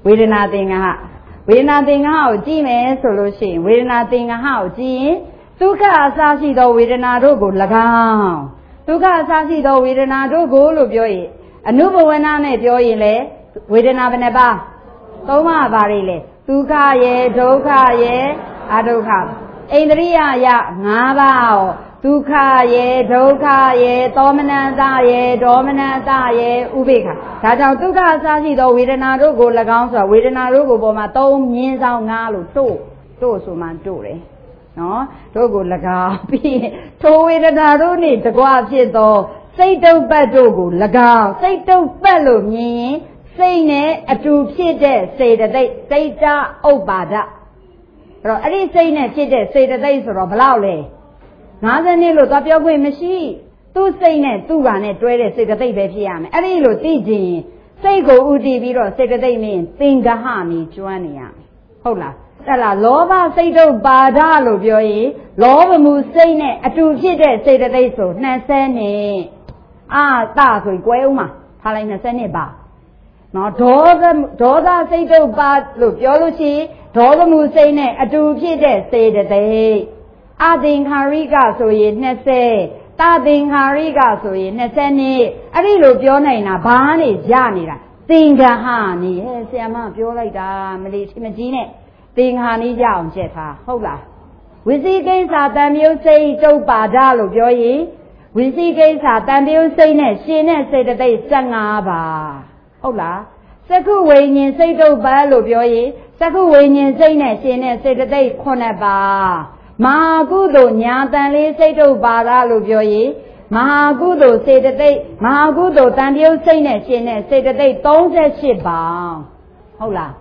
ဝေဒနာသင်္ခါဝေဒနာသင်္ခါကိုကြည့်မယ်ဆိုလို့ရှိရင်ဝေဒနာသင်္ခါကိုကြည့်ရင်ဒုက္ခအစရှိသောဝေဒနာတို့ကို၎င်းဒုက္ခအစရှိသောဝေဒနာတို့ကိုလို့ပြောရင်အနုဘဝနာနဲ့ပြောရင်လေဝေဒနာဘယ်နှပါသုံးပါးပါလေဒုက္ခရဲ့ဒုက္ခရဲ့အဒုက္ခဣန္ဒြိယယ၅ပါးရောဒုက္ခရဲ့ဒုက္ခရဲ့သောမနတရဲ့ဒေါမနတရဲ့ဥပေက္ခဒါကြောင့်ဒုက္ခအစရှိသောဝေဒနာတို့ကို၎င်းဆိုတာဝေဒနာတို့ကိုပေါ်မှာ3မြင်းဆောင်5လို့တို့ဆိုမှတို့တယ်နော်တို့ကို၎င်းပြီးထိုဝေဒနာတို့နှင့်တကွဖြစ်သောစိတ်တုပ်ပတ်တို့ကို၎င်းစိတ်တုပ်ပတ်လို့မြင်ရင်စိတ်နဲ့အတူဖြစ်တဲ့စေတသိက်စိတ်တဥပ္ပါဒအဲ့တော့အဲ့ဒီစိတ်နဲ့ဖြစ်တဲ့စေတသိက်ဆိုတော့ဘယ်လောက်လဲ50နှစ်လို့သွားပြောခွင့်မရှိသူ့စိတ်နဲ့သူ့ဘာနဲ့တွဲတဲ့စေတသိက်ပဲဖြစ်ရမယ်အဲ့ဒီလိုသိခြင်းစိတ်ကိုဥတည်ပြီးတော့စေတသိက်မင်းသင်္ကဟမီကျွမ်းနေရမယ်ဟုတ်လားအဲ့လားလောဘစိတ်တို့ပါဒလို့ပြောရင်လောဘမှုစိတ်နဲ့အတူဖြစ်တဲ့စေတသိက်ဆို20နှစ်အာတဆိုကွဲဦးမှာထားလိုက်20နှစ်ပါနော်ဒေါသစိတ်တို့ပါလို့ပြောလို့ရှိရင်ဒေါသမှုစိတ်နဲ့အတူဖြစ်တဲ့စေတသိက်အသင်္ခါရိကဆိုရင်20တသင်္ခါရိကဆိုရင်20နှစ်အဲ့ဒီလိုပြောနေတာဘာနေရနေတာသင်္ကဟနေဟဲ့ဆရာမပြောလိုက်တာမလီမကြီးနဲ့သင်္ခါနေကြအောင်ချက်ထားဟုတ်လားဝိသိကိစ္စတံမျိုးစိတ်တုပ်ပါဒလို့ပြောရင်ဝိသိကိစ္စတံမျိုးစိတ်နဲ့ရှင်တဲ့စေတသိက်15ပါဟုတ်လားသက္ခုဝိညာဉ်စိတ်တုပ်ပါလို့ပြောရင်သက္ခုဝိညာဉ်စိတ်နဲ့ရှင်တဲ့စေတသိက်9ပါမဟာကုသိုလ်ညာတန်လေးစိတ်တုပ်ပါဒလို့ပြောရင်မဟာကုသိုလ်စေတသိက်မဟာကုသိုလ်တန်ပြုတ်စိတ်နဲ့ရှင်တဲ့စေတသိက်38ပါဟုတ်လား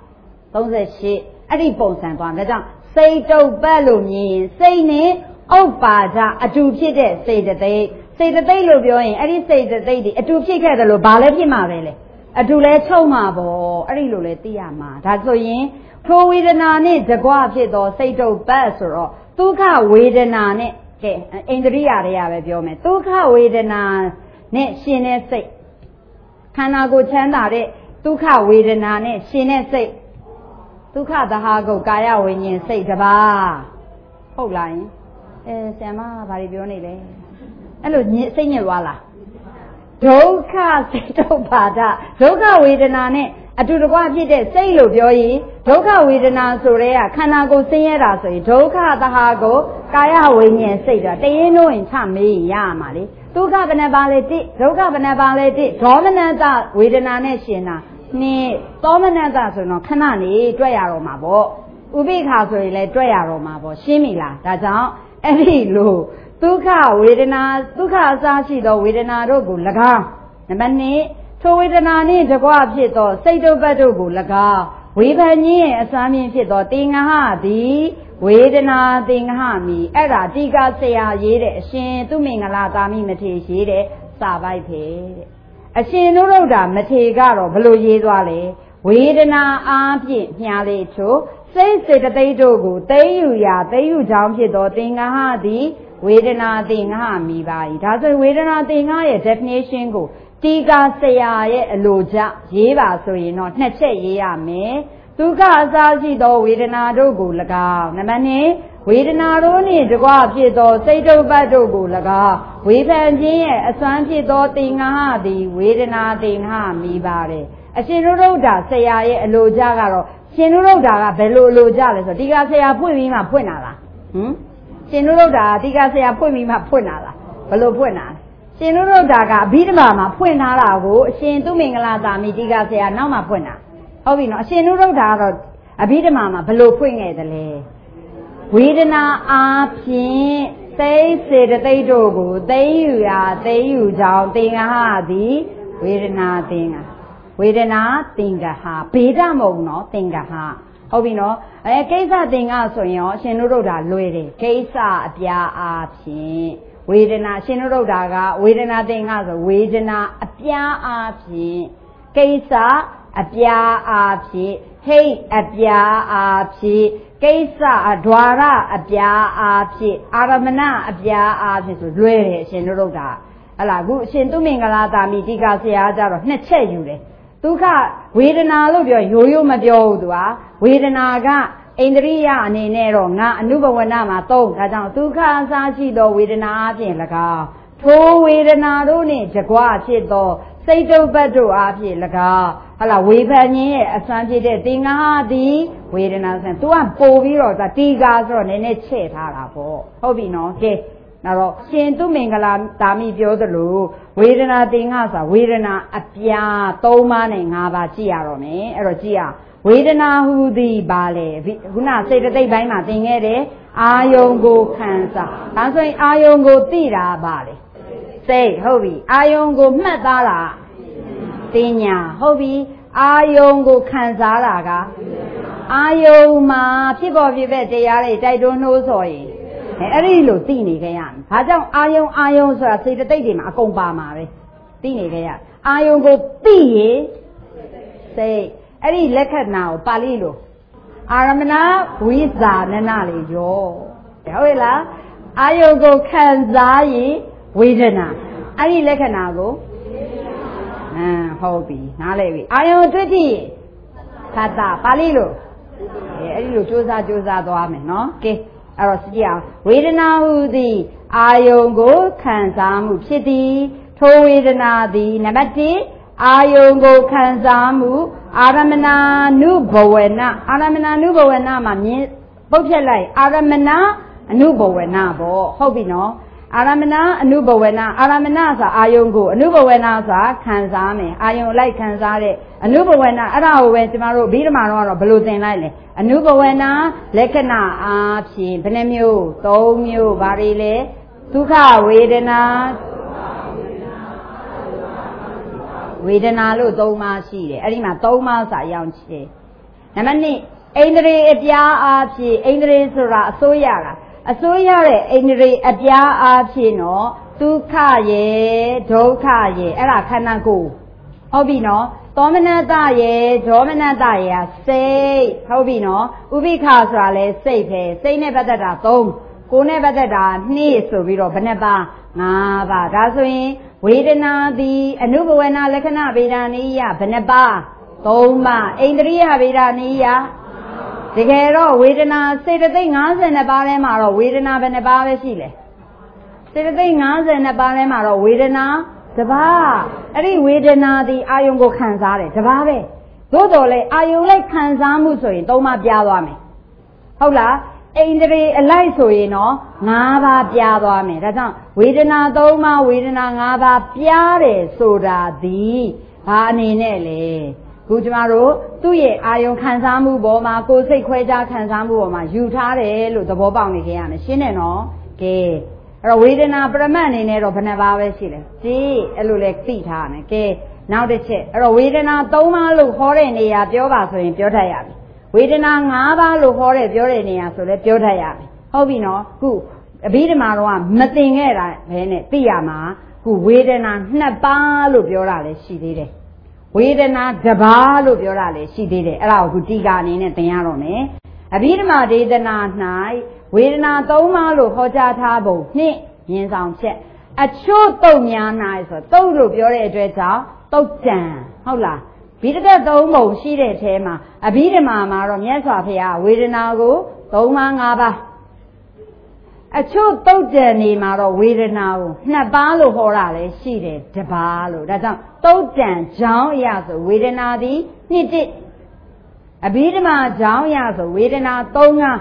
38အဲ့ဒီပုံစံသွားဒါကြောင့်စိတ်တုပ်ပတ်လို့မြင်စိတ်နဲ့ဥပ္ပါဒအတူဖြစ်တဲ့စေတသိက်လို့ပြောရင်အဲ့ဒီစေတသိက်ဒီအတူဖြစ်ခဲ့တယ်လို့ဘာလဲဖြစ်မှာပဲလေအတူလဲချုပ်မှာပေါ့အဲ့ဒီလိုလဲသိရမှာဒါဆိုရင်ထိုဝေဒနာနဲ့တကွဖြစ်သောစိတ်တုပ်ပတ်ဆိုတော့ဒုက္ခဝေဒနာနဲ့ကဲဣန္ဒြိယတွေကပဲပြောမယ်ဒုက္ခဝေဒနာနဲ့ရှင်တဲ့စိတ်ခန္ဓာကိုယ်ချမ်းသာတဲ့ဒုက္ခဝေဒနာနဲ့ရှင်တဲ့စိတ်ဒုက္ခသဟာကုတ်ကာယဝိညာဉ်စိတ်တစ်ပါးဟုတ်လားယင်ဆရာမဘာတွေပြောနေလဲအဲ့လိုစိတ်ညစ်သွားလားဒုက္ခစိတ်တုပ်ပါဒဒုက္ခဝေဒနာနဲ့အတူတကွဖြစ်တဲ့စိတ်လို့ပြောရင်ဒုက္ခဝေဒနာဆိုတဲ့ခန္ဓာကိုယ်ဆင်းရဲတာဆိုရင်ဒုက္ခသဟာကိုကာယဝိညာဉ်စိတ်တာတရင်တို့ရင်ချမေးရမှာလေဒုက္ခဘယ်နှပါလဲတိဒုက္ခဘယ်နှပါလဲတိဒေါမနတဝေဒနာနဲ့ရှင်တာနှစ်သောမနတဆိုတော့ခဏနေတွက်ရတော့မှာပေါ့ဥပိ္ပခာဆိုရင်လည်းတွက်ရတော့မှာပေါ့ရှင်းပြီလားဒါကြောင့်အဲ့ဒီလိုဒုက္ခဝေဒနာဒုက္ခအစရှိသောဝေဒနာတို့ကို၎င်းနံပါတ်2ထိုဝေဒနာနှင့်တကွဖြစ်သောစိတ်တုပ်ပတ်တို့ကို၎င်းဝေဖန်ခြင်းရဲ့အစွမ်းမြင့်ဖြစ်သောသင်္ဃဟသည်ဝေဒနာသင်္ဃဟမီအဲ့ဒါတိကဆရာရေးတဲ့အရှင်သူမင်္ဂလာသာမိမထေရေးတဲ့စာပိုက်ပဲတဲ့အရှင်နုရုဒ္ဓမထေကတော့ဘလို့ရေးသွားလဲဝေဒနာအားဖြင့်ညာလေချိုစိတ်စေတသိက်တို့ကိုသိယူရာသိယူကြောင်းဖြစ်သောသင်္ဃဟသည်ဝေဒနာသင်္ဃဟမီပါ၏ဒါဆိုဝေဒနာသင်္ဃဟရဲ့ definition ကိုတိကဆရာရဲ့အလိုကြရေးပါဆိုရင်တော့2ချက်ရေးရမယ်ဒုက္ခအစရှိသောဝေဒနာတို့ကို၎င်းနံပါတ်2ဝေဒနာတို့နှင့်တကွဖြစ်သောစိတ်တုပ်ပတ်တို့ကို၎င်းဝေဖန်ခြင်းရဲ့အစွမ်းဖြစ်သောသင်္ဃဟသည်ဝေဒနာသင်္ဃဟမီပါတယ်အရှင်နုရုဒ္ဓဆရာရဲ့အလိုကြကတော့ရှင်နုရုဒ္ဓကဘယ်လိုအလိုကြလဲဆိုတိကဆရာဖွင့်ပြီးမှဖွင့်တာလားရှင်နုရုဒ္ဓတိကဆရာဖွင့်ပြီးမှဖွင့်တာလားဘယ်လိုဖွင့်တာလဲရှင်နုရုဒ္ဓကအဘိဓမ္မာမှာဖွင့်ထားတာကိုအရှင်သူမင်္ဂလာသာမိတိကဆရာနောက်မှဖွင့်တာဟုတ်ပြီနော်အရှင်နုရုဒ္ဓကတော့အဘိဓမ္မာမှာဘယ်လိုဖွင့်ခဲ့သလဲဝေဒနာအားဖြင့်သိစေတသိက်တို့ကိုသိယူရာသိယူကြောင်းသင်္ဃဟသည်ဝေဒနာသင်္ဃဝေဒနာသင်္ဃဟဗေဒမဟုတ်နော်သင်္ဃဟဟုတ်ပြီနော်ကိစ္စသင်္ဃဆိုရင်ရောအရှင်နုရုဒ္ဓလွယ်တယ်ကိစ္စအပြားအားဖြင့်ဝေဒနာရှင်နုရုဒ္ဓကဝေဒနာသင်္ဃဆိုဝေဒနာအပြားအားဖြင့်ကိစ္စအပြားအားဖြင့်ဟိတ်အပြားအားဖြင့်ကိစ္စအဒွါရအပြားအားဖြင့်အာရမဏအပြားအားဖြင့်ဆိုလွဲတယ်အရှင်နုရုဒ္ဓဟလာအခုအရှင်သူမင်္ဂလာသာမိတိကဆရာကြတော့2ချက်ယူတယ်ဝေဒနာလို့ပြောရိုးရိုးမပြောဘူးသူကဝေဒနာကဣန္ဒြိယအနေနဲ့တော့ငါအနုဘဝနာမှာ3ဒါကြောင့်ဒုက္ခအစားရှိသောဝေဒနာအပြင်၎င်းထိုဝေဒနာတို့နှင့်ကြွဖြစ်သောစိတ်တုပ္ပတ်တို့အပြင်၎င်းဟလာဝေဖန်ခြင်းရဲ့အစွမ်းဖြစ်တဲ့သင်္ဃာသည်ဝေဒနာဆန် तू ကပို့ပြီးတော့တီကာဆိုတော့နည်းနည်းချဲ့ထားတာပေါ့ဟုတ်ပြီနော်ကဲနောက်တော့ရှင်သူမင်္ဂလာတာမိပြောသလိုဝေဒနာသင်္ဃာဆိုတာဝေဒနာအပြာ3ပါးနဲ့5ပါးကြည့်ရတော့မယ်အဲ့တော့ကြည့်ရဝေဒနာဟူသည်ပါလေခုနစေတသိက်ပိုင်းမှာသင်ခဲ့တယ်အာယုံကိုခံစားဒါဆိုရင်အာယုံကိုသိတာပါလေစိတ်ဟုတ်ပြီအာယုံကိုမှတ်သားတာတင်ညာဟုတ်ပြီအာယုံကိုခံစားတာကအာယုံမှာဖြစ်ပေါ်ဖြစ်တဲ့တရားတွေတိုက်တွန်းနှိုးဆော်ရင်အဲ့ဒီလိုသိနေခဲ့ရမယ်ဘာကြောင့်အာယုံဆိုတာစေတသိက်တွေမှာအကုန်ပါမှာပဲသိနေခဲ့ရအာယုံကိုသိရင်စိတ်အဲ့ဒီလက္ခဏာကိုပါဠိလိုအာရမဏဝိဇာနနလေးရောဟုတ်ရဲ့လားအာယုံကိုခံစားရင်ဝေဒနာအဲ့ဒီလက္ခဏာကိုဟုတ်ပြီနားလဲပြီအာယုံတွေ့ဖြစ်သတ္တပါဠိလိုအဲ့ဒီလိုကြိုးစားသွားမယ်နော်ကဲအဲ့တော့ကြည့်အောင်ဝေဒနာဟုသည်အာယုံကိုခံစားမှုဖြစ်သည်ထိုဝေဒနာသည်နံပါတ်1အာယုံကိုခံစားမှုအာရမဏနုဘဝနာအာရမဏနုဘဝနာမှာမြင်ပုတ်ဖြတ်လိုက်အာရမဏအနုဘဝနာပေါ့ဟုတ်ပြီနော်အာရမဏအနုဘဝနာအာရမဏဆိုတာအာယုံကိုအနုဘဝနာဆိုတာခံစားမယ်အာယုံလိုက်ခံစားတဲ့အနုဘဝနာအဲ့ဒါကိုပဲကျမတို့ဗိဓမာတော့ဘယ်လိုသင်လိုက်လဲအနုဘဝနာလက္ခဏာအားဖြင့်ဘယ်နှမျိုး3မျိုးဘာတွေလဲဒုက္ခဝေဒနာဝေဒနာလို့3ပါးရှိတယ်အဲ့ဒီမှာ3ပါးစာရောင်းချေနံပါတ်2ဣန္ဒြေအပြားအားဖြင့်ဣန္ဒြေဆိုတာအစိုးရတာအစိုးရတဲ့ဣန္ဒြေအပြားအားဖြင့်တော့ဒုက္ခရဲ့ဒုက္ခရဲ့အဲ့ဒါခန္ဓာကိုယ်ဟုတ်ပြီနော်သောမနတရဲ့ဒေါမနတရဲ့စိတ်ဟုတ်ပြီနော်ဥပိ္ပခဆိုတာလဲစိတ်ပဲစိတ်နဲ့ပတ်သက်တာ3ကိုယ်နဲ့ပတ်သက်တာ2ဆိုပြီးတော့ဘယ်နှပါ5ပါဒါဆိုရင်ဝေဒနာသည်အနုဘဝနာလက္ခဏာဗေဒာနိယဘယ်နှပါ3ပါဣန္ဒြိယဗေဒာနိယတကယ်တော့ဝေဒနာစေတသိက်52ပါးထဲမှာတော့ဝေဒနာဘယ်နှပါးပဲရှိလဲစေတသိက်52ပါးထဲမှာတော့ဝေဒနာတစ်ပါးအဲ့ဒီဝေဒနာသည်အာယုံကိုခံစားတယ်တစ်ပါးပဲသို့တော်လည်းအာယုံလိုက်ခံစားမှုဆိုရင်3ပါးပြားသွားမယ်ဟုတ်လားဣန္ဒြေအလိုက်ဆိုရင်တော့5ပါးပြားသွားမယ်ဒါကြောင့်ဝေဒနာ3ပါးဝေဒနာ5ပါးပြားတယ်ဆိုတာသည်ဘာအနေနဲ့လဲခုကျမတို့သူ့ရဲ့အာယုံခံစားမှုပေါ်မှာကိုယ်စိတ်ခွဲခြားခံစားမှုပေါ်မှာယူထားတယ်လို့သဘောပေါက်နေကြရမယ်ရှင်းတယ်နော်ကဲအဲ့တော့ဝေဒနာပရမတ်အနေနဲ့တော့ဘယ်နှပါးပဲရှိလဲဒီအဲ့လိုလဲသိထားတယ်ကဲနောက်တစ်ချက်အဲ့တော့ဝေဒနာ3ပါးလို့ခေါ်တဲ့နေရာပြောပါဆိုရင်ပြောတတ်ရပြီဝေဒနာ5ပါးလို့ခေါ်တဲ့ပြောတဲ့နေရာဆိုလဲပြောတတ်ရပြီဟုတ်ပြီနော်ခုအဘိဓမ္မာတော့မသိခဲ့တာဘဲနဲ့သိရမှာခုဝေဒနာ2ပါးလို့ပြောတာလည်းရှိသေးတယ်ဝေဒနာတစ်ပါးလို့ပြောတာလည်းရှိသေးတယ်အဲ့ဒါကိုခုတိကာအနေနဲ့သင်ရတော့မယ်အဘိဓမ္မာဒေသနာ၌ဝေဒနာ3ပါးလို့ဟောကြားထားပုံနှင့်မြင်ဆောင်ချက်အချို့တုတ်များ၌ဆိုတုတ်လို့ပြောတဲ့အတွက်ကြောင့်တုတ်တံဟုတ်လားဘိဓက3ပုံရှိတဲ့အထဲမှာအဘိဓမ္မာမှာတော့မြတ်စွာဘုရားဝေဒနာကို3ပါး5ပါးအချို့တုတ်တံနေမှာတော့ဝေဒနာကို2ပါးလို့ဟောတာလည်းရှိတယ်တစ်ပါးလို့ဒါကြောင့်တုတ်တံကြောင်းအရာဆိုဝေဒနာသည်1အဘိဓမ္မာကြောင်းအရာဆိုဝေဒနာ3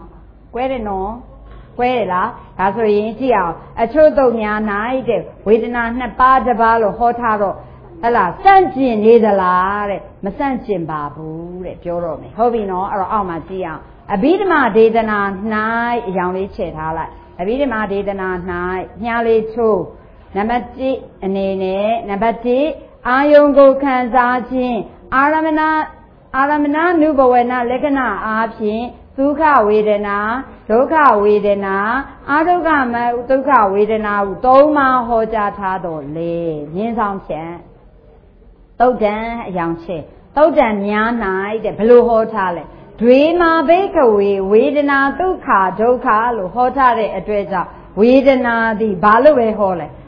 5ကွဲတယ်နော်ကွဲရလားဒါဆိုရင်ကြည့်အောင်အချို့တုတ်များ၌တဲ့ဝေဒနာ2ပါးတစ်ပါးလို့ဟောထားတော့ဟလာစန့်ကျင်နေသလားတဲ့မစန့်ကျင်ပါဘူးတဲ့ပြောတော့မယ်ဟုတ်ပြီနော်အဲ့တော့အောက်မှာကြည့်အောင်အဘိဓမ္မာဒေသနာ၌အယောင်လေးချဲ့ထားလိုက်အဘိဓမ္မာဒေသနာ၌ညှားလေးချိုးနံပါတ်1အနေနဲ့နံပါတ်1အာယုံကိုခံစားခြင်းအာရမဏနုဘဝနာလက္ခဏာအားဖြင့်ဒုက္ခဝေဒနာဒုက္ခဝေဒနာအာဒုက္ခမဒုက္ခဝေဒနာဟု3ပါးဟောကြားထားတော်လေမြင်ဆောင်ချက်တုတ်တံအယောင်ချဲတုတ်တံများ၌တဲ့ဘယ်လိုဟောထားလဲဒွေမာဘိကဝေဝေဒနာဒုက္ခဒုက္ခလို့ဟောထားတဲ့အတွက်ကြောင့်ဝေဒနာသည်ဘာလို့ပဲဟောလဲ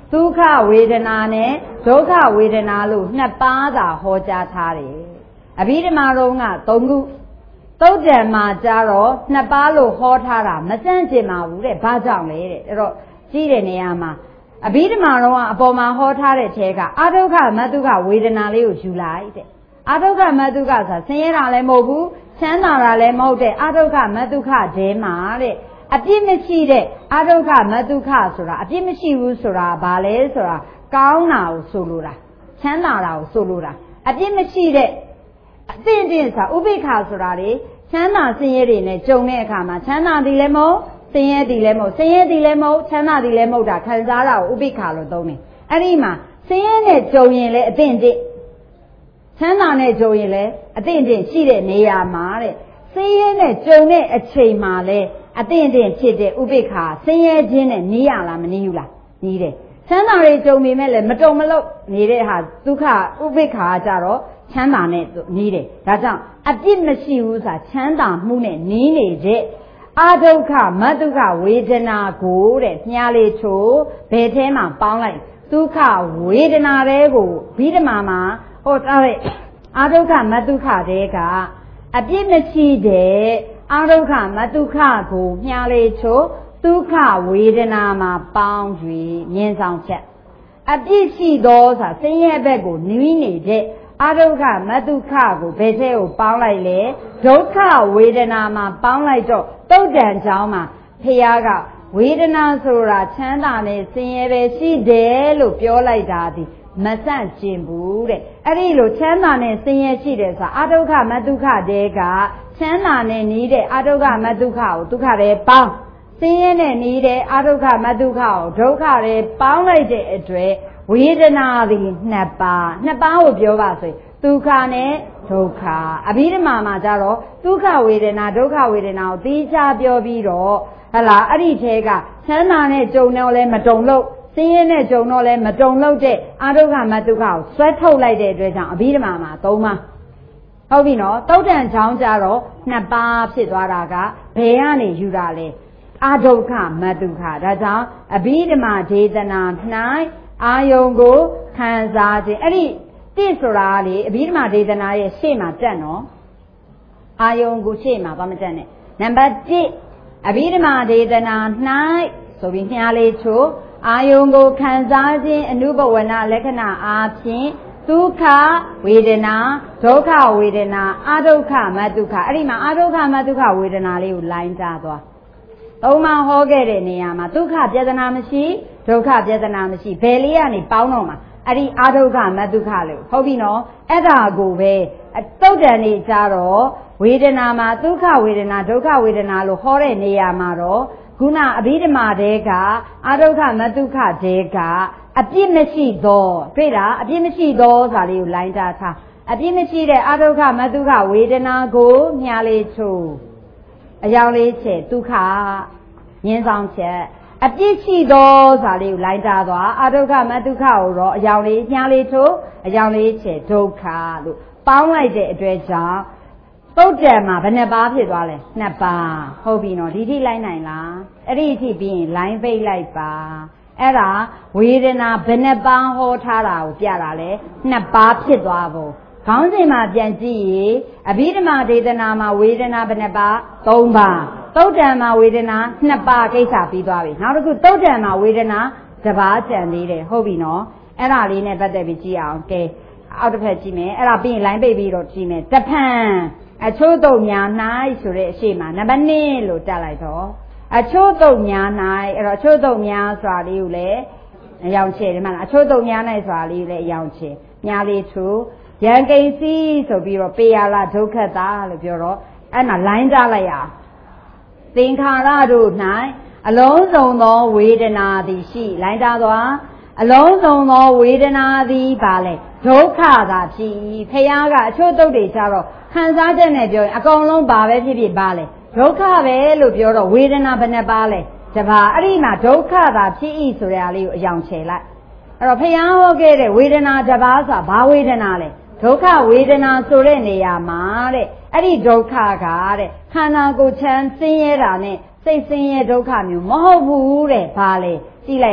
ဒုက္ခဝေဒနာနဲ့ဒုက္ခဝေဒနာလို့နှစ်ပါးသာဟောကြားထားတယ်အဘိဓမ္မာတော်က3ခုသုတ်တံမှာကြတော့နှစ်ပါးလို့ဟောထားတာမစန့်ကျင်ပါဘူးတဲ့ဘာကြောင့်လဲတဲ့အဲ့တော့ကြည့်တဲ့နေရာမှာအဘိဓမ္မာတော်ကအပေါ်မှာဟောထားတဲ့ထဲကအဒုက္ခမဒုက္ခဝေဒနာလေးကိုယူလိုက်တဲ့အဒုက္ခမဒုက္ခဆိုတာဆင်းရဲတာလည်းမဟုတ်ဘူးချမ်းသာတာလည်းမဟုတ်တဲ့အဒုက္ခမဒုက္ခဒဲမှာတဲ့အပြစ်မရှိတဲ့အဒုက္ခမဒုက္ခဆိုတာအပြစ်မရှိဘူးဆိုတာဘာလဲဆိုတာကောင်းတာကိုဆိုလိုတာချမ်းသာတာကိုဆိုလိုတာအပြစ်မရှိတဲ့အသင့်တင်ဆိုတာဥပိ္ပခာဆိုတာလေချမ်းသာဆင်းရဲတွေနဲ့ကြုံတဲ့အခါမှာချမ်းသာသည်လည်းမဟုတ်ဆင်းရဲသည်လည်းမဟုတ်ဆင်းရဲသည်လည်းမဟုတ်ချမ်းသာသည်လည်းမဟုတ်တာခံစားတာကိုဥပိ္ပခာလို့သုံးတယ်အဲ့ဒီမှာဆင်းရဲနဲ့ကြုံရင်လည်းအသင့်တင်ချမ်းသာနဲ့ကြုံရင်လည်းအသင့်တင်ရှိတဲ့နေရာမှာတဲ့ဆင်းရဲနဲ့ကြုံတဲ့အချိန်မှာလည်းအသင့်တင်ဖြစ်တဲ့ဥပိ္ပခာဆင်းရဲခြင်းနဲ့နီးရလားမနီးဘူးလားနီးတယ်ချမ်းသာတွေကြုံပေမဲ့လည်းမတုံမလို့နေတဲ့ဟာဒုက္ခဥပိ္ပခာကြတော့ချမ်းသာနဲ့နီးတယ်ဒါကြောင့်အပြစ်မရှိဘူးဆိုတာချမ်းသာမှုနဲ့နီးနေတဲ့အာဒုက္ခမဒုက္ခဝေဒနာကိုတဲ့မြားလေးချိုးဘယ်ထဲမှာပေါင်းလိုက်ဒုက္ခဝေဒနာတွေကိုဘိဓမ္မာမှာဟောထားတဲ့အာဒုက္ခမဒုက္ခတွေကအပြစ်မရှိတဲ့အာဒုက္ခမဒုက္ခကိုမြားလေးချိုးဒုက္ခဝေဒနာမှာပေါင်း၍မြင်ဆောင်ချက်အပြစ်ရှိသောဆိုတာဆင်းရဲဘက်ကိုနီးနေတဲ့အာဒုက္ခမဒုက္ခကိုဘယ်ထဲကိုပေါင်းလိုက်လဲဒုက္ခဝေဒနာမှာပေါင်းလိုက်တော့တုတ်တန်ကြောင်းမှာဖရာကဝေဒနာဆိုတာချမ်းသာနဲ့ဆင်းရဲပဲရှိတယ်လို့ပြောလိုက်တာဒီမဆန့်ကျင်ဘူးတဲ့အဲ့ဒီလိုချမ်းသာနဲ့ဆင်းရဲရှိတယ်ဆိုတာအာဒုက္ခမဒုက္ခတဲကချမ်းသာနဲ့နီးတဲ့အာဒုက္ခမဒုက္ခကိုဒုက္ခတွေပေါင်းဆင်းရဲနဲ့နီးတဲ့အာဒုက္ခမဒုက္ခကိုဒုက္ခတွေပေါင်းလိုက်တဲ့အတွက်ဝေဒနာသည်နှစ်ပါးကိုပြောပါဆိုဒုက္ခနဲ့ဒုက္ခအဘိဓမ္မာမှာကြတော့ဒုက္ခဝေဒနာဒုက္ခဝေဒနာကိုသိချပြောပြီးတော့ဟလာအဲ့ဒီထဲကချမ်းသာနဲ့ကြုံတော့လဲမတုံလို့ဆင်းရဲနဲ့ကြုံတော့လဲမတုံလို့တဲ့အာဒုက္ခမဒုက္ခကိုဆွဲထုတ်လိုက်တဲ့အတွက်ကြောင့်အဘိဓမ္မာမှာ3ပါးဟုတ်ပြီနော်သုတ်တန်ချောင်းကြတော့2ပါးဖြစ်သွားတာကဘယ်ကနေယူတာလဲအာဒုက္ခမဒုက္ခဒါကြောင့်အဘိဓမ္မာဒေသနာ၌အာယုံကိုခံစားခြင်းအဲ့ဒီတိဆိုတာလေအဘိဓမ္မာဒေသနာရဲ့ရှေ့မှာတက်နော်အာယုံကိုရှေ့မှာဘာမတက်နဲ့နံပါတ်1အဘိဓမ္မာဒေသနာ၌ဆိုပြီးမြားလေးချိုးအာယုံကိုခံစားခြင်းအနုဘဝနာလက္ခဏာအားဖြင့်ဒုက္ခဝေဒနာဒုက္ခဝေဒနာအာဒုက္ခမဒုက္ခအဲ့ဒီမှာအာဒုက္ခမဒုက္ခဝေဒနာလေးကိုလိုင်းကြသွားသုံးပါးဟောခဲ့တဲ့နေရာမှာဒုက္ခပြဒနာမရှိဒုက္ခပြဒနာမရှိဘယ်လေးကနေပေါင်းတော့မှာအဲ့ဒီအာဒုက္ခမဒုက္ခလို့ဟုတ်ပြီနော်အဲ့ဒါကိုပဲသုတ်တန်နေကြတော့ဝေဒနာမှာဒုက္ခဝေဒနာဒုက္ခဝေဒနာလို့ဟောတဲ့နေရာမှာတော့ခုနအဘိဓမ္မာတဲကအာဒုက္ခမဒုက္ခတဲကအပြစ်မရှိသောတွေ့လားအပြစ်မရှိသောဆိုတာလေးကိုလိုင်းတာထားအပြစ်မရှိတဲ့အာဒုက္ခမဒုက္ခဝေဒနာကိုမြားလေးချိုးအယောင်လေးချက်ဒုက္ခငင်းဆောင်ချက်အပြစ်ရှိသောဆိုတာလေးကိုလိုင်းတာသွားအာဒုက္ခမဒုက္ခကိုတော့အယောင်လေးမြားလေးချိုးအယောင်လေးချက်ဒုက္ခလို့ပေါင်းလိုက်တဲ့အတွက်ကြောင့်သုတ်တံမှာဘယ်နှပါးဖြစ်သွားလဲ2ပါးဟုတ်ပြီနော်ဒီထိလိုက်နိုင်လားအဲ့ဒီအထိပြီးရင်လိုင်းပိတ်လိုက်ပါအဲ့ဒါဝေဒနာဘယ်နှပါးဟောထားတာကိုပြတာလဲ2ပါးဖြစ်သွားဖို့ခေါင်းစဉ်မှာပြန်ကြည့်ရင်အဘိဓမ္မာဒေသနာမှာဝေဒနာဘယ်နှပါး3ပါးသုတ်တံမှာဝေဒနာ2ပါးကိစ္စပြီးသွားပြီနောက်တစ်ခုသုတ်တံမှာဝေဒနာ1ပါးကျန်သေးတယ်ဟုတ်ပြီနော်အဲ့ဒါလေးနဲ့ပတ်သက်ပြီးကြည့်အောင်ကဲအောက်တစ်ဖက်ကြည့်မယ်အဲ့ဒါပြီးရင်လိုင်းပိတ်ပြီးတော့ကြည့်မယ်တဖန်အချို့တုတ်များ၌ဆိုတဲ့အရှိမနံပါတ်2လို့တက်လိုက်တော့အချို့တုတ်များ၌အဲ့တော့အချို့တုတ်များဆိုတာလေးကိုလည်းအယောင်ချေတယ်မလားအချို့တုတ်များ၌ဆိုတာလေးကိုလည်းအယောင်ချေညာလေးသူရန်ကိစီဆိုပြီးတော့ပေရလာဒုက္ခတာလို့ပြောတော့အဲ့မှာလိုင်းကြလိုက်ရအောင်သင်္ခါရတို့၌အလုံးစုံသောဝေဒနာသည်ရှိလိုင်းကြသွားအလုံးစုံသောဝေဒနာသည်ပါလေဒုက္ခသာဖြစ်ဖះကအချို့တုတ်တွေကြတော့ခံစားချက်နဲ့ပြောရင်အကုန်လုံးပါပဲဖြစ်ဖြစ်ပါလေဒုက္ခပဲလို့ပြောတော့ဝေဒနာဘယ်နှပါလဲတပါအဲ့ဒီမှာဒုက္ခသာဖြစ်၏ဆိုတဲ့အလေးကိုအယောင်ချယ်လိုက်အဲ့တော့ဖះဟောခဲ့တဲ့ဝေဒနာတပါဆိုတာဘာဝေဒနာလဲဒုက္ခဝေဒနာဆိုတဲ့နေရာမှာတဲ့အဲ့ဒီဒုက္ခကတဲ့ခန္ဓာကိုယ်ချမ်းဆင်းရဲတာနဲ့စိတ်ဆင်းရဲဒုက္ခမျိုးမဟုတ်ဘူးတဲ့ဘာလဲကြည့်လိုက်အောင်ဒ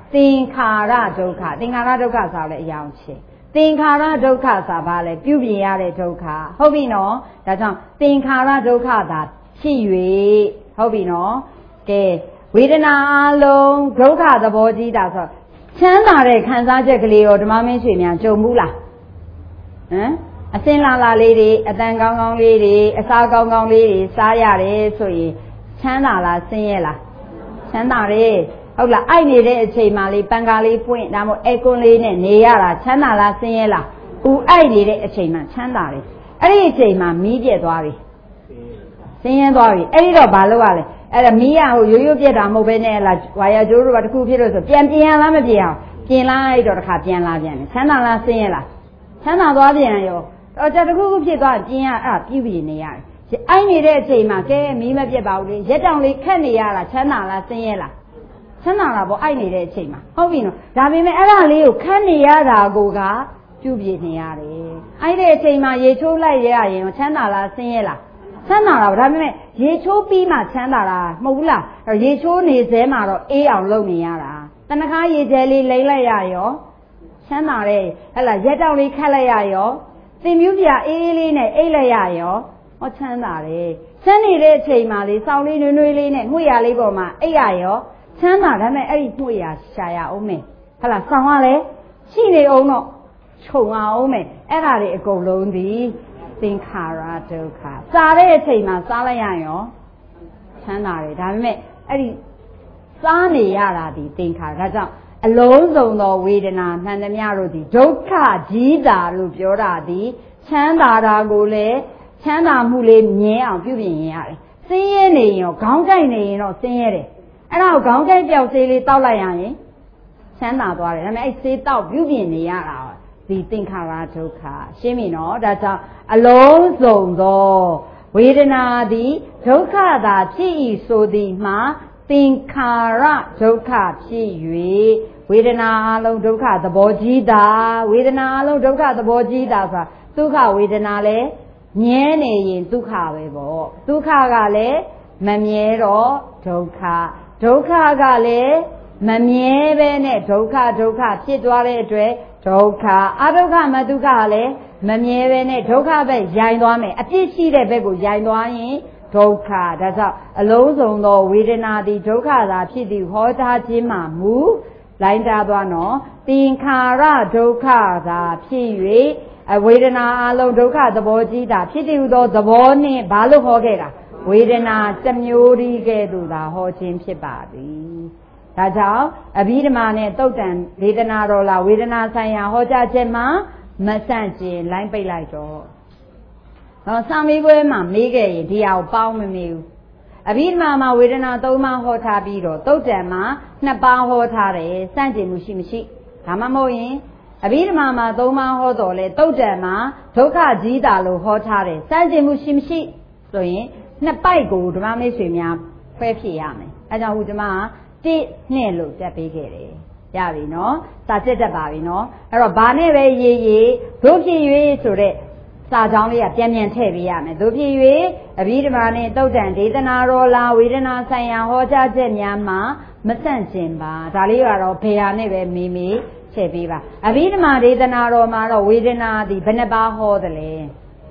သင်္ခါရဒုက္ခသင်္ခါရဒုက္ခဆိုလဲအယောင်ချင်းသင်္ခါရဒုက္ခဆိုပါလဲပြုပြင်ရတဲ့ဒုက္ခဟုတ်ပြီနော်ဒါကြောင့်သင်္ခါရဒုက္ခသာဖြစ်၍ဟုတ်ပြီနော်ကဲဝေဒနာအလုံးဒုက္ခသဘောကြီးတာဆိုချမ်းသာတဲ့ခံစားချက်ကလေးရောဓမ္မမင်းရွှေများကြုံဘူးလားဟမ်အစင်လာလာလေးတွေအတန်ကောင်းကောင်းလေးတွေအစားကောင်းကောင်းလေးတွေစားရတယ်ဆိုရင်ချမ်းသာလားဆင်းရဲလားချမ်းသာတယ်ဟုတ်လားအိုက်နေတဲ့အချိန်မှလေးပန်ကားလေးပွင့်ဒါမှမဟုတ်အဲကွန်းလေးနဲ့နေရတာချမ်းသာလားဆင်းရဲလားဦးအိုက်နေတဲ့အချိန်မှချမ်းသာတယ်အဲ့ဒီအချိန်မှမီးပြက်သွားပြီဆင်းရဲသွားပြီအဲ့ဒီတော့ဘာလုပ်ရလဲအဲ့ဒါမီးရဟိုရိုးရိုးပြက်တာမဟုတ်ဘဲနဲ့လားဝါရကျိုးတို့ကတခုဖြစ်လို့ဆိုပြန်ရလားမပြန်အောင်ပြင်လိုက်တော့တခါပြန်လာပြန်တယ်ချမ်းသာလားဆင်းရဲလားချမ်းသာသွားပြန်ရောတော့တခုခုဖြစ်သွားပြင်ရအဲ့ပြုပြင်နေရတယ်အိုက်နေတဲ့အချိန်မှာကဲမီးမပြက်ပါဘူးလေရက်တောင်လေးခက်နေရတာချမ်းသာလားဆင်းရဲလားချမ်းသာတာပေါ့အိုက်နေတဲ့အချိန်မှာဟုတ်ပြီနော်ဒါပေမဲ့အဲ့ဒါလေးကိုခက်နေရတာကိုကပြုပြင်နေရတယ်အိုက်တဲ့အချိန်မှာရေချိုးလိုက်ရရင်ချမ်းသာလားဆင်းရဲလားချမ်းသာတာဒါပေမဲ့ရေချိုးပြီးမှချမ်းသာတာမဟုတ်ဘူးလားရေချိုးနေသေးမှတော့အေးအောင်လုပ်နေရတာတနခါရေကျဲလေးလိမ့်လိုက်ရရောချမ်းသာတယ်ဟဲ့လားရက်တောင်လေးခတ်လိုက်ရရောသင်မြူးပြအေးလေးနဲ့အိတ်လိုက်ရရောဟောချမ်းသာတယ်ချမ်းနေတဲ့အချိန်မှာလေစောင်းလေးနွေးနွေးလေးနဲ့ငွေရလေးပေါ်မှာအိတ်ရရောချမ်းသာဒါပေမဲ့အဲ့ဒီငွေရရှာရအောင်မယ်ဟဲ့လားဆောင်းကလည်းရှိနေအောင်တော့ခြုံအောင်မယ်အဲ့ဒါတွေအကုန်လုံးဒီသင်္ခါရဒုက္ခစားတဲ့အချိန်မှာစားလိုက်ရရောချမ်းသာတယ်ဒါပေမဲ့အဲ့ဒီစားနေရတာဒီသင်္ခါရဒါကြောင့်အလုံးစုံသောဝေဒနာမှန်သမျှတို့ဒီဒုက္ခကြီးတာလို့ပြောတာဒီချမ်းသာတာကိုလည်းချမ်းသာမှုလေးမြင်အောင်ပြုပြင်ရင်ရတယ်ဆင်းရဲနေရင်ရောခေါင်းကိုက်နေရင်တော့ဆင်းရဲတယ်အဲ့ဒါကိုခေါင်းကိုက်ပြောက်ဆေးလေးတောက်လိုက်ရရင်ချမ်းသာသွားတယ်ဒါပေမဲ့အဲ့ဆေးတောက်ပြုပြင်နေရတာဒီသင်္ခါရဒုက္ခရှင်းပြီနော်ဒါကြောင့်အလုံးစုံသောဝေဒနာသည်ဒုက္ခသာဖြစ်၏ဆိုသည်မှာသင်္ခါရဒုက္ခဖြစ်၍ဝေဒနာအလုံးဒုက္ခသဘောကြီးတာဝေဒနာအလုံးဒုက္ခသဘောကြီးတာဆိုတာဒုက္ခဝေဒနာလဲမြဲနေရင်ဒုက္ခပဲပေါ့ဒုက္ခကလည်းမမြဲတော့ဒုက္ခဒုက္ခကလည်းမမြဲပဲနဲ့ဒုက္ခဖြစ်သွားတဲ့အတွက်ဒုက္ခအဒုက္ခမဒုက္ခကလည်းမမြဲပဲနဲ့ဒုက္ခပဲရိုင်းသွားမယ်အပြစ်ရှိတဲ့ဘက်ကိုရိုင်းသွားရင်ဒုက္ခဒါကြောင့်အလုံးစုံသောဝေဒနာသည်ဒုက္ခသာဖြစ်သည်ဟောကြားခြင်းမှာမူလိုင်းတာသွားနော်သင်္ခါရဒုက္ခသာဖြစ်၍ဝေဒနာအလုံးဒုက္ခသဘောကြီးတာဖြစ်တည်သောသဘောနှင့်ဘာလို့ဟောခဲ့တာဝေဒနာတစ်မျိုးတည်းကဲ့သို့သာဟောခြင်းဖြစ်ပါသည်ဒါကြောင့်အဘိဓမ္မာနဲ့သုတ်တံဒေသနာတော်လာဝေဒနာဆိုင်ရာဟောကြားချက်မှာမဆန့်ကျင်လိုင်းပိတ်လိုက်တော့ဆောင်းမေးပွဲမှာမေးခဲ့ရင်ဒီဟာကိုပေါင်းမမေးဘူးအဘိဓမ္မာမှာဝေဒနာ၃ပါးဟောထားပြီးတော့သုတ်တံမှာ၂ပါးဟောထားတယ်ဆန့်ကျင်မှုရှိမရှိဒါမှမဟုတ်ရင်အဘိဓမ္မာမှာ၃ပါးဟောတော်လဲသုတ်တံမှာဒုက္ခကြီးတာလို့ဟောထားတယ်ဆန့်ကျင်မှုရှိမရှိဆိုရင်နှစ်ပိုက်ကိုဓမ္မမိတ်ဆွေများခွဲဖြစ်ရမယ်အဲကြောင့်ဟိုဓမ္မ1 2လို့တက်ပေးခဲ့တယ်ရပြီနော်စာချက်တက်ပါပြီနော်အဲ့တော့ဘာနဲ့ပဲရေးတို့ဖြစ်၍ဆိုတဲ့စာကြောင်းလေးကပြန်ထည့်ပေးရမယ်တို့ဖြစ်၍အဘိဓမ္မာနဲ့သုတ်တံဒေသနာတော်လာဝေဒနာဆိုင်ရာဟောကြားချက်များမှာမဆန့်ကျင်ပါဒါလေးကတော့ဘယ်ဟာနဲ့ပဲမေးထည့်ပေးပါအဘိဓမ္မာဒေသနာတော်မှာတော့ဝေဒနာသည်ဘယ်နှပါးဟောတယ်လဲ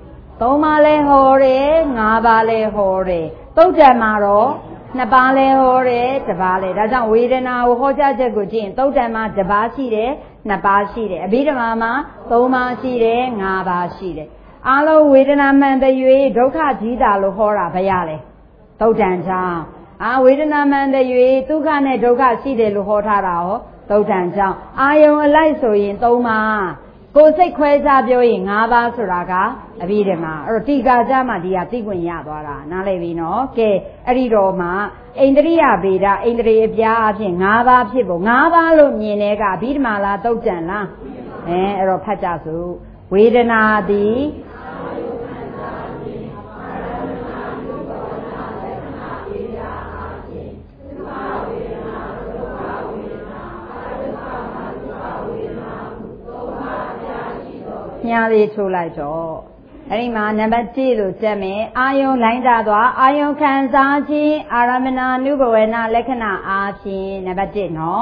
3ပါးလဲဟောတယ်5ပါးလဲဟောတယ်သုတ်တံမှာတော့2ပါးလဲဟောတယ်1ပါးလဲဒါကြောင့်ဝေဒနာကိုဟောကြားချက်ကိုကြည့်ရင်သုတ်တံမှာ1ပါးရှိတယ်2ပါးရှိတယ်အဘိဓမ္မာမှာ3ပါးရှိတယ်5ပါးရှိတယ်အားလုံးဝေဒနာမှန်တဲ့၍ဒုက္ခကြီးတာလို့ဟောတာဘယ်ရလဲသုတ်တံကြောင့်ဝေဒနာမှန်တဲ့၍ဒုက္ခနဲ့ဒုက္ခရှိတယ်လို့ဟောထားတာဟောသုတ်တံကြောင့်အာယုံအလိုက်ဆိုရင်3ပါးကိုယ်စိတ်ခွဲခြားပြောရင်5ပါးဆိုတာကအဘိဓမ္မာအဲ့တော့တိကာကြမှာဒီဟာသိခွင့်ရသွားတာနားလည်ပြီနော်ကဲအဲ့ဒီတော့မှဣန္ဒြိယဗေဒဣန္ဒြေအပြားအဖြစ်5ပါးဖြစ်ဖို့5ပါးလို့မြင်တဲ့ကအဘိဓမ္မာလားသုတ်တံလားအဲ့တော့ဖတ်ကြစို့ဝေဒနာသည်ညာလေးထိုးလိုက်တော့အဲ့ဒီမှာနံပါတ်1လို့တက်မယ်အာယုံလိုင်းတာသွားအာယုံခံစားခြင်းအာရမဏနုဘဝေနလက္ခဏာအားဖြင့်နံပါတ်1နော်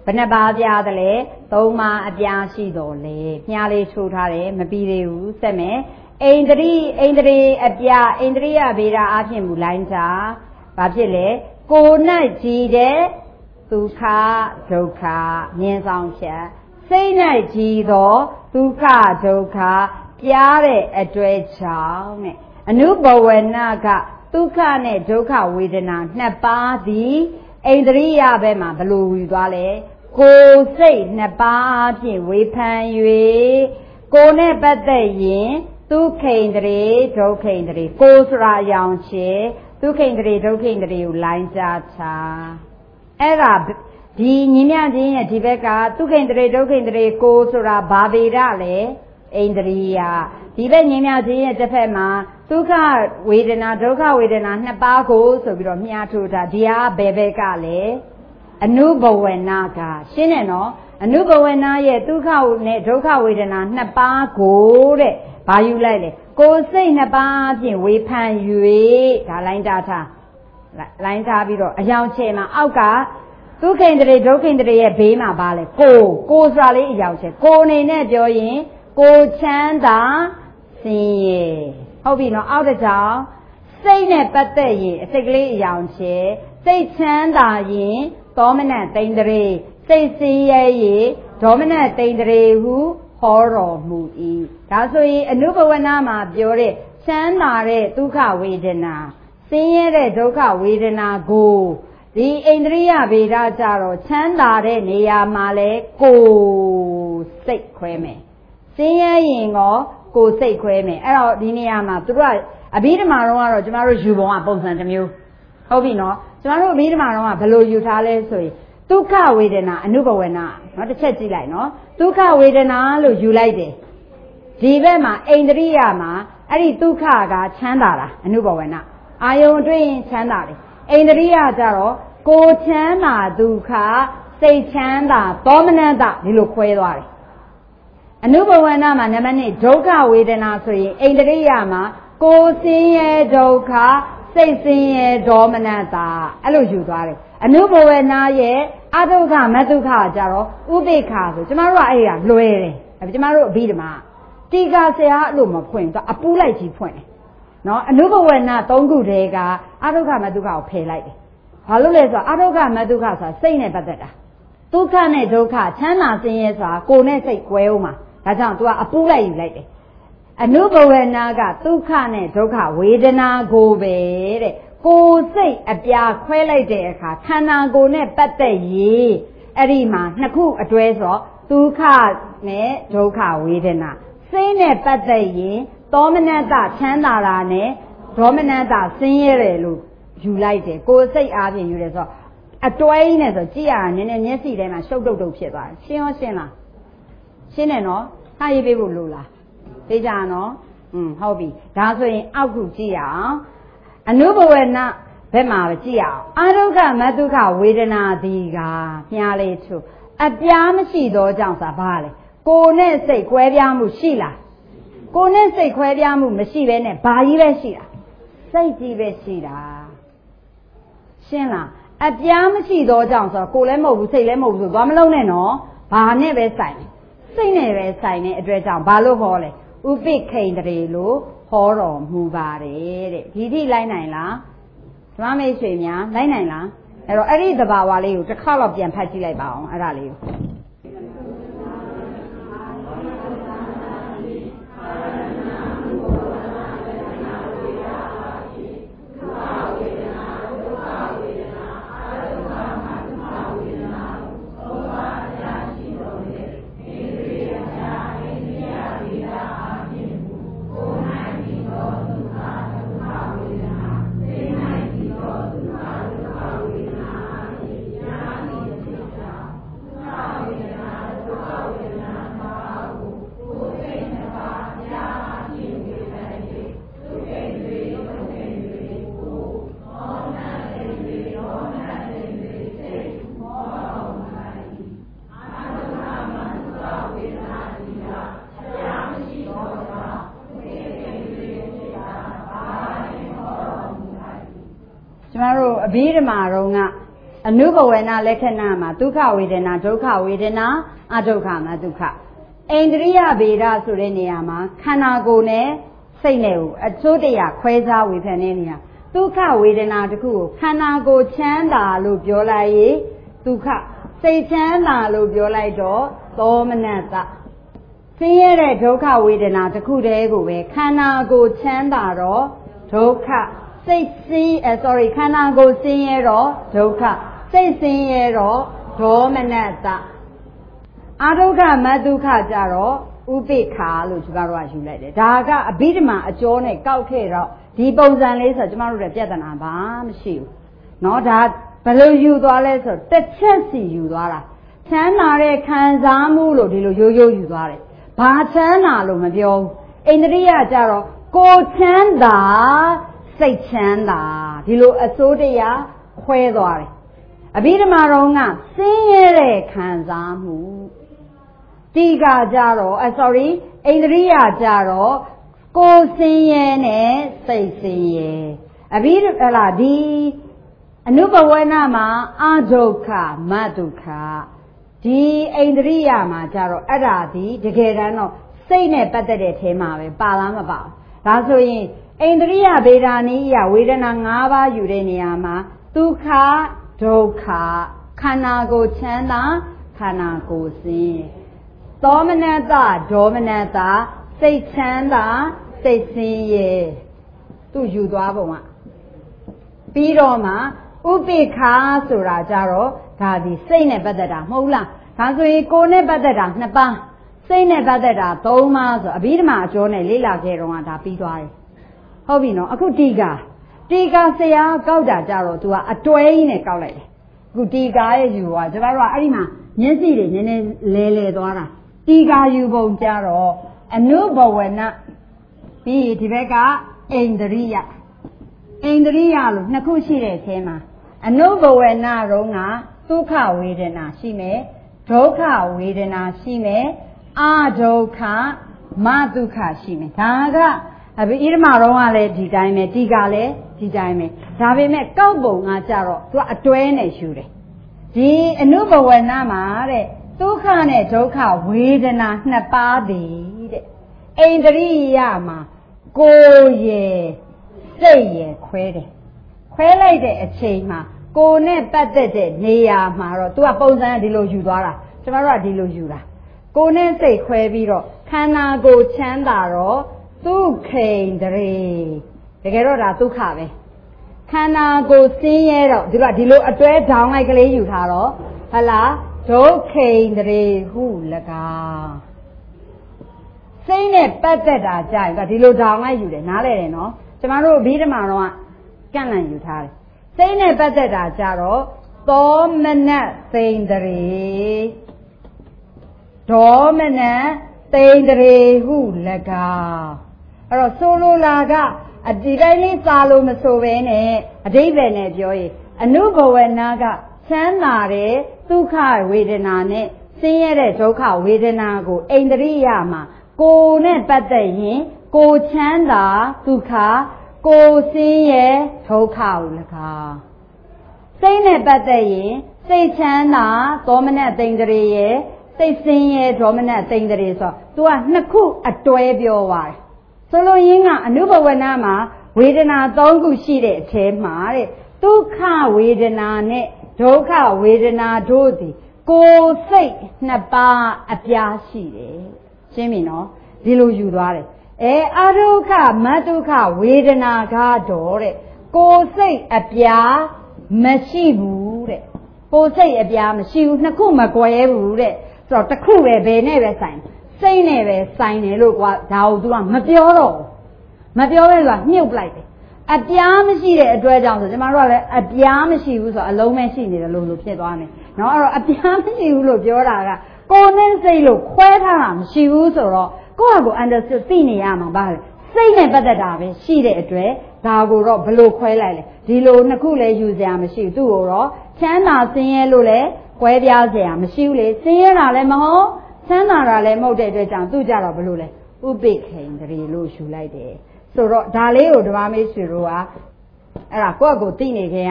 ဘယ်နှပါးပြားတယ်လဲ3ပါးအပြားရှိတော်လေမြားလေးထိုးထားတယ်မပြီးသေးဘူးဆက်မယ်ဣန္ဒြိအပြားဣန္ဒြိယဗေဒအဖြစ်မူလိုင်းချဘာဖြစ်လဲကိုယ်၌ကြည်တဲ့ဒုက္ခဒုက္ခမြင်ဆောင်ချက်စိတ်၌ကြည်သောဒုက္ခဒုက္ခပြားတဲ့အတွေ့ကြောင့်နဲ့အနုဘဝနာကဒုက္ခနဲ့ဒုက္ခဝေဒနာနှစ်ပါးသည်ဣန္ဒြိယဘက်မှာဘယ်လိုယူသွားလဲကိုယ်စိတ်နှစ်ပါးဖြင့်ဝေဖန်၍ကိုယ်နဲ့ပတ်သက်ရင်ဒုက္ခိန္ဒြေဒုက္ခိန္ဒြေကိုယ်ဆိုတာအယောင်ချေဒုက္ခိန္ဒြေဒုက္ခိန္ဒြေကိုလိုင်းကြားချအဲ့ဒါဒီညီမြချင်းရဲ့ဒီဘက်ကဒုက္ခိန္ဒြေဒုက္ခိန္ဒြေကိုယ်ဆိုတာဘာဗေဒလဲဣန္ဒြိယဒီဘက်ညီမြချင်းရဲ့တစ်ဖက်မှာဒုက္ခဝေဒနာဒုက္ခဝေဒနာနှစ်ပါးကိုဆိုပြီးတော့မြားထိုးတာဒီဟာဘယ်ဘက်ကလဲအနုဘဝနာကရှင်းတယ်နော်အနုဘဝနာရဲ့ဒုက္ခနဲ့ဒုက္ခဝေဒနာနှစ်ပါးကိုတဲ့ဘာယူလိုက်လဲကိုယ်စိတ်နှစ်ပါးဖြင့်ဝေဖန်၍ဒါလိုင်းထားပြီးတော့အယောင်ချေမှာအောက်ကဒုက္ခိန္ဒြေဒုက္ခိန္ဒြေရဲ့ဘေးမှာပါလဲကိုဆိုတာလေးအယောင်ချေကိုအနေနဲ့ပြောရင်ကိုချမ်းသာဆင်းရဲဟုတ်ပြီနော်အောက်တစ်ကြောင်စိတ်နဲ့ပတ်သက်ရင်အစိတ်ကလေးအယောင်ချေစိတ်ချမ်းသာရင်သောမနတိန္ဒြေစိတ်ဆင်းရဲရင်ဒေါမနတိန္ဒြေဟုဟောတော်မူ၏ဒါဆိုရင်အနုဘဝနာမှာပြောတဲ့ချမ်းသာတဲ့ဒုက္ခဝေဒနာဆင်းရဲတဲ့ဒုက္ခဝေဒနာကိုဒီဣန္ဒြိယဗေဒကြတော့ချမ်းသာတဲ့နေရာမှာလဲကိုယ်စိတ်ခွဲမယ်ဆင်းရဲရင်ရောကိုယ်စိတ်ခွဲမယ်အဲ့တော့ဒီနေရာမှာသူတို့ကအဘိဓမ္မာတော့ကတော့ကျမတို့ယူပုံကပုံစံတစ်မျိုးဟုတ်ပြီနော်ကျမတို့အဘိဓမ္မာတော့ကဘယ်လိုယူထားလဲဆိုရင်ဒုက္ခဝေဒနာအနုဘဝနာနော်တစ်ချက်ကြည့်လိုက်နော်ဒုက္ခဝေဒနာလို့ယူလိုက်တယ်ဒီဘက်မှာဣန္ဒြိယမှာအဲ့ဒီဒုက္ခကချမ်းသာတာအနုဘဝနာအာယုံအတွင်းချမ်းသာတယ်ဣန္ဒြိယကြတော့ကိုချမ်းသာဒုက္ခစိတ်ချမ်းသာသောမနတဒီလိုခွဲသွားတယ်အနုဘဝနာမှာနံပါတ်1ဒုက္ခဝေဒနာဆိုရင်ဣန္ဒြိယမှာကိုဆင်းရဲဒုက္ခစိတ်ဆင်းရဲဒေါမနတာအဲ့လိုယူသွားတယ်အနုဘဝနာရဲ့အဒုက္ခမဒုက္ခကြတော့ဥပေက္ခဆိုကျမတို့ကအဲ့ဒါလွယ်တယ်ကျမတို့အဘိဓမ္မာတိကာဆရာအဲ့လိုမဖွင့်တော့အပူးလိုက်ကြီးဖွင့်တယ်နော်အနုဘဝနာ3ခုတည်းကအဒုက္ခမဒုက္ခကိုဖယ်လိုက်တယ်ဘာလို့လဲဆိုတော့အဒုက္ခမဒုက္ခဆိုတာစိတ်နဲ့ပတ်သက်တာဒုက္ခနဲ့ဒုက္ခချမ်းသာဆင်းရဲဆိုတာကိုယ်နဲ့စိတ်ကွဲအောင်မှာဒါကြောင့် तू ကအပူးလိုက်ယူလိုက်တယ်အနုဘဝနာကဒုက္ခနဲ့ဒုက္ခဝေဒနာကိုပဲတဲ့ကိုယ်စိတ်အပြာခွဲလိုက်တဲ့အခါခန္ဓာကိုယ်နဲ့ပတ်သက်ရေးအဲ့ဒီမှာနှစ်ခုအတွဲဆိုဒုက္ခနဲ့ဒုက္ခဝေဒနာစိတ်နဲ့ပတ်သက်ရင်သောမနတချမ်းသာတာနဲ့ဒေါမနတဆင်းရဲတယ်လို့ယူလိုက်တယ်ကိုယ်စိတ်အားဖြင့်ယူတယ်ဆိုတော့အတွဲကြီးနဲ့ဆိုကြည့်ရတာနည်းနည်းမျက်စိထဲမှာရှုပ်တုတ်တုတ်ဖြစ်သွားတယ်ရှင်းရောရှင်းလားရှင်းတယ်နော်ထားရေးပေးဖို့လိုလားသိကြနော်ဟုတ်ပြီဒါဆိုရင်အောက်ခုကြည့်ရအောင်အနုဘဝနာဘက်မှာပဲကြည့်ရအောင်အာဒုက္ခမဒုက္ခဝေဒနာဒီကမြားလေးချို့အပြားမရှိသောကြောင့်ဆိုတာဘာလဲကိုယ်နဲ့စိတ်ကွဲပြားမှုရှိလားကိုယ်နဲ့စိတ်ခွဲပြားမှုမရှိဘဲနဲ့ဘာကြီးပဲရှိတာစိတ်ကြီးပဲရှိတာရှင်းလားအပြားမရှိသောကြောင့်ဆိုတော့ကိုယ်လည်းမဟုတ်ဘူးစိတ်လည်းမဟုတ်ဘူးဆိုသွားမလုံးနဲ့နော်ဘာနဲ့ပဲဆိုင်စိတ်နဲ့ပဲဆိုင်တဲ့အတွက်ကြောင့်ဘာလို့ဟောလဲဥပိခိန္ဒြေလို့ဟောတော်မူပါတယ်တဲ့ဒီထိလိုက်နိုင်လားဓမ္မမိတ်ဆွေများလိုက်နိုင်လားအဲ့တော့အဲ့ဒီသဘာဝလေးကိုတစ်ခါတော့ပြန်ဖတ်ကြည့်လိုက်ပါအောင်အဲ့ဒါလေးကိုကျမတို့အဘိဓမ္မာတော်ကအနုဘဝနာလက္ခဏာမှာဒုက္ခဝေဒနာဒုက္ခဝေဒနာအဒုက္ခမှာဒုက္ခအိန္ဒြိယဗေဒဆိုတဲ့နေရာမှာခန္ဓာကိုယ်နဲ့စိတ်နဲ့ကိုအစိုးတရားခွဲခြားဝေဖန်တဲ့နေရာဒုက္ခဝေဒနာတစ်ခုကိုခန္ဓာကိုယ်ချမ်းသာလို့ပြောလိုက်ရင်ဒုက္ခစိတ်ချမ်းသာလို့ပြောလိုက်တော့သောမနတဆင်းရဲတဲ့ဒုက္ခဝေဒနာတစ်ခုတည်းကိုပဲခန္ဓာကိုယ်ချမ်းသာတော့ဒုက္ခစိတ်ဆင်းခန္ဓာကိုယ်ဆင်းရဲတော့ဒုက္ခစိတ်ဆင်းရဲတော့ဒေါမနတအဒုက္ခမဒုက္ခကြတော့ဥပိ္ပခာလို့ကျမတို့ကယူလိုက်တယ်ဒါကအဘိဓမ္မာအကျော်နဲ့ကောက်ခဲ့တော့ဒီပုံစံလေးဆိုကျမတို့ရဲ့ပြဿနာဘာမရှိဘူးเนาะဒါဘယ်လိုယူသွားလဲဆိုတစ်ချက်စီယူသွားတာချမ်းသာတဲ့ခံစားမှုလို့ဒီလိုရိုးရိုးယူသွားတယ်ဘာချမ်းသာလို့မပြောဘူးအိန္ဒြိယကြတော့ကိုယ်ချမ်းသာစိတ်ချမ်းသာဒီလိုအစိုးတရားခွဲသွားတယ်အဘိဓမ္မာတော်ကဆင်းရဲတဲ့ခံစားမှုတိကကြတော့အိန္ဒြိယကြတော့ကိုယ်ဆင်းရဲနဲ့စိတ်ဆင်းရဲဒီအနုဘဝနာမှာအဒုက္ခမဒုက္ခဒီအိန္ဒြိယမှာကြတော့အဲ့ဒါဒီတကယ်တမ်းတော့စိတ်နဲ့ပတ်သက်တဲ့ထဲမှာပဲပါလားမပါဘူးဒါဆိုရင်အိန္ဒြိယဗေဒာနိယဝေဒနာ၅ပါးယူတဲ့နေရာမှာဒုက္ခဒုက္ခခန္ဓာကိုယ်ချမ်းသာခန္ဓာကိုယ်ဆင်းရဲသောမနတဒေါမနတစိတ်ချမ်းသာစိတ်ဆင်းရဲသူယူသွားပုံကပြီးတော့မှဥပိ္ပခာဆိုတာကြတော့ဒါဒီစိတ်နဲ့ပတ်သက်တာမဟုတ်လားဒါဆိုရင်ကိုယ်နဲ့ပတ်သက်တာ2ပါးစိတ်နဲ့ပတ်သက်တာ3ပါးဆိုအဘိဓမ္မာအကျော်နဲ့လေ့လာခဲ့တော့ဒါပြီးသွားတယ်ဟုတ်ပြီနော်အခုတီကာဆရာကောက်တာကြတော့ तू အတွဲကြီးနဲ့ကောက်လိုက်တယ်အခုတီကာရဲ့ယူသွားကျမတို့ကအဲ့ဒီမှာမျက်စိတွေနည်းနည်းလဲသွားတာတီကာယူပုံကြတော့အနုဘဝနာပြီးဒီဘက်ကအိန္ဒြိယလို့နှစ်ခုရှိတဲ့အထဲမှာအနုဘဝနာတော့ကဒုက္ခဝေဒနာရှိမယ်ဒုက္ခဝေဒနာရှိမယ်အဒုက္ခမဒုက္ခရှိမယ်ဒါကအဘိဓမ္မာတော်ကလည်းဒီတိုင်းပဲဒီကလည်းဒီတိုင်းပဲဒါပေမဲ့ကောက်ပုံကကြတော့သူကအတွဲနဲ့ယူတယ်ဒီအနုဘဝနာမှာတဲ့ဒုက္ခနဲ့ဒုက္ခဝေဒနာ2ပါးသည်တဲ့အိန္ဒြိယမှာကိုယ်ရယ်စိတ်ရယ်ခွဲလိုက်တဲ့အချိန်မှာကိုယ်နဲ့ပတ်သက်တဲ့နေရာမှာတော့သူကပုံစံဒီလိုယူသွားတာကျမတို့ကဒီလိုယူတာကိုယ်နဲ့စိတ်ခွဲပြီးတော့ခန္ဓာကိုယ်ချမ်းသာတော့ဒုက္ခိန္ဒြေတကယ်တော့ဒါဒုက္ခပဲခန္ဓာကိုယ်ဆင်းရဲတော့ဒီလိုအတွဲဒေါင်းလိုက်ကလေးယူထားတော့ဟလားဒုက္ခိန္ဒြေဟု၎င်းစိတ်နဲ့ပတ်သက်တာကြာရင်ဒီလိုဒေါင်းလိုက်ယူတယ်နားလဲတယ်နော်ကျမတို့အဘိဓမ္မာတော့ကန့်လန့်ယူထားတယ်စိတ်နဲ့ပတ်သက်တာကြတော့သောမနသိန္ဒြေဒေါမနသိန္ဒြေဟု၎င်းအဲ့တော့ဆိုလိုလာကဒီတိုင်းလေးစာလို့မဆိုဘဲနဲ့အဓိပ္ပာယ်နဲ့ပြောရင်အနုဘဝနာကချမ်းသာတဲ့ဒုက္ခဝေဒနာနဲ့ဆင်းရဲတဲ့ဒုက္ခဝေဒနာကိုအိန္ဒြိယမှာကိုယ်နဲ့ပတ်သက်ရင်ကိုယ်ချမ်းသာဒုက္ခကိုယ်ဆင်းရဲဒုက္ခကို၎င်းစိတ်နဲ့ပတ်သက်ရင်စိတ်ချမ်းသာသောမနသိန္ဒြေရဲ့စိတ်ဆင်းရဲဒေါမနသိန္ဒြေဆိုသူက2ခုအတွဲပြောပါတယ်ဆိုလိုရင်းကအနုဘဝနာမှာဝေဒနာ3ခုရှိတဲ့အထဲမှာတဲ့ဒုက္ခဝေဒနာနဲ့ဒုက္ခဝေဒနာတို့သည်ကိုယ်စိတ်2ပါးအပြားရှိတယ်ရှင်းပြီနော်ဒီလိုယူသွားတယ်အဒုက္ခမဒုက္ခဝေဒနာကတော့တဲ့ကိုယ်စိတ်အပြားမရှိဘူးတဲ့ကိုယ်စိတ်အပြားမရှိဘူး2ခုမကွဲဘူးတဲ့ဆိုတော့တစ်ခုပဲဘယ်နဲ့ပဲဆိုင်စိတ်နဲ့ပဲဆိုင်တယ်လို့ကွာဒါကို तू ကမပြောတော့မပြောပဲဆိုတာညှုပ်လိုက်တယ်အပြားမရှိတဲ့အတွက်ကြောင့်ဆိုကျမတို့ကလည်းအပြားမရှိဘူးဆိုတော့အလုံးမဲရှိနေတယ်လို့ဖြစ်သွားမယ်နော်အဲ့တော့အပြားမရှိဘူးလို့ပြောတာကကိုယ်နဲ့စိတ်လို့ခွဲထားတာမရှိဘူးဆိုတော့ကိုယ့်ဟာကို understood သိနေရမှာပါလေစိတ်နဲ့ပတ်သက်တာပဲရှိတဲ့အတွက်ဒါကိုတော့ဘလို့ခွဲလိုက်လဲဒီလို2ခုလည်းယူစရာမရှိဘူးသူ့ကိုတော့ချမ်းသာဆင်းရဲလို့လည်းကွဲပြားစရာမရှိဘူးလေဆင်းရဲတာလည်းမဟုတ်ချမ်းသာတာလည်းမဟုတ်တဲ့အတွက်ကြောင့်သူ့ကြတော့ဘလို့လဲဥပိ္ပခိန္ဒြေလို့ယူလိုက်တယ်ဆိုတော့ဒါလေးကိုဓမ္မမေးဆွေတို့ကအဲ့ဒါကိုယ့်ကိုသိနေခဲ့ရ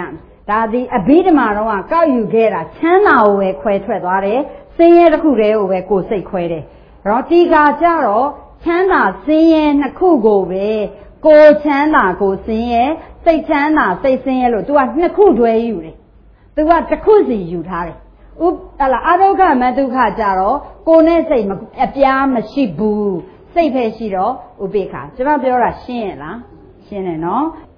ဒါဒီအဘိဓမ္မာတော့ကကောက်ယူခဲ့တာချမ်းသာကိုပဲခွဲထွက်သွားတယ်ဆင်းရဲတစ်ခုတည်းကိုပဲကိုယ်စိတ်ခွဲတယ်တော့ဒီကကြတော့ချမ်းသာဆင်းရဲနှစ်ခုကိုပဲကိုချမ်းသာကိုဆင်းရဲစိတ်ချမ်းသာစိတ်ဆင်းရဲလို့ तू ကနှစ်ခုတွဲယူတယ် तू ကတစ်ခုစီယူထားတယ်ဥဟလာအဒုက္ခမဒုက္ခကြတော့ကိုနဲ့စိတ်အပြားမရှိဘူးစိတ်ပဲရှိတော့ဥပေက္ခကျွန်တော်ပြောတာရှင်းရဲ့လားရှင်းတယ်နော်